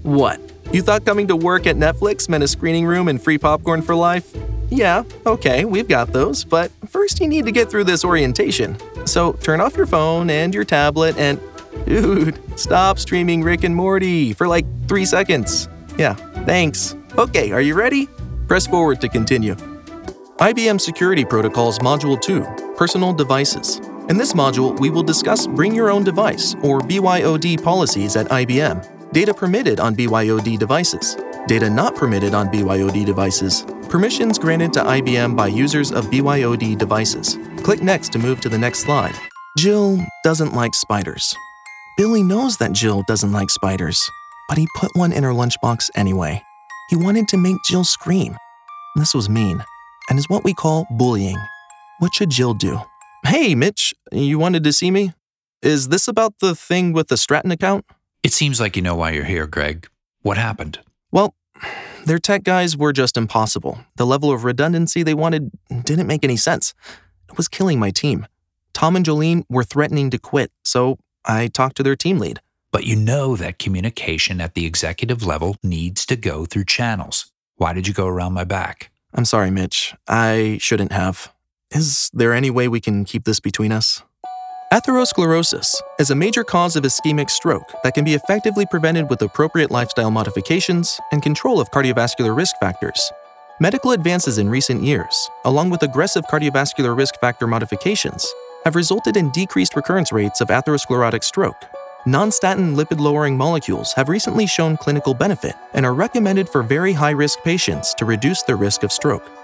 What? You thought coming to work at Netflix meant a screening room and free popcorn for life? Yeah, okay, we've got those, but first you need to get through this orientation. So turn off your phone and your tablet and... Dude, stop streaming Rick and Morty for like 3 seconds. Yeah, thanks. Okay, are you ready? Press forward to continue. IBM Security Protocols Module 2, Personal Devices. In this module, we will discuss Bring Your Own Device, or BYOD policies at IBM, data permitted on BYOD devices, data not permitted on BYOD devices, permissions granted to IBM by users of BYOD devices. Click Next to move to the next slide. Jill doesn't like spiders. Billy knows that Jill doesn't like spiders, but he put one in her lunchbox anyway. He wanted to make Jill scream. This was mean, and is what we call bullying. What should Jill do? Hey, Mitch, you wanted to see me? Is this about the thing with the Stratton account? It seems like you know why you're here, Greg. What happened? Well, their tech guys were just impossible. The level of redundancy they wanted didn't make any sense. It was killing my team. Tom and Jolene were threatening to quit, so I talked to their team lead. But you know that communication at the executive level needs to go through channels. Why did you go around my back? I'm sorry, Mitch. I shouldn't have. Is there any way we can keep this between us? Atherosclerosis is a major cause of ischemic stroke that can be effectively prevented with appropriate lifestyle modifications and control of cardiovascular risk factors. Medical advances in recent years, along with aggressive cardiovascular risk factor modifications, have resulted in decreased recurrence rates of atherosclerotic stroke. Non-statin lipid-lowering molecules have recently shown clinical benefit and are recommended for very high-risk patients to reduce the risk of stroke.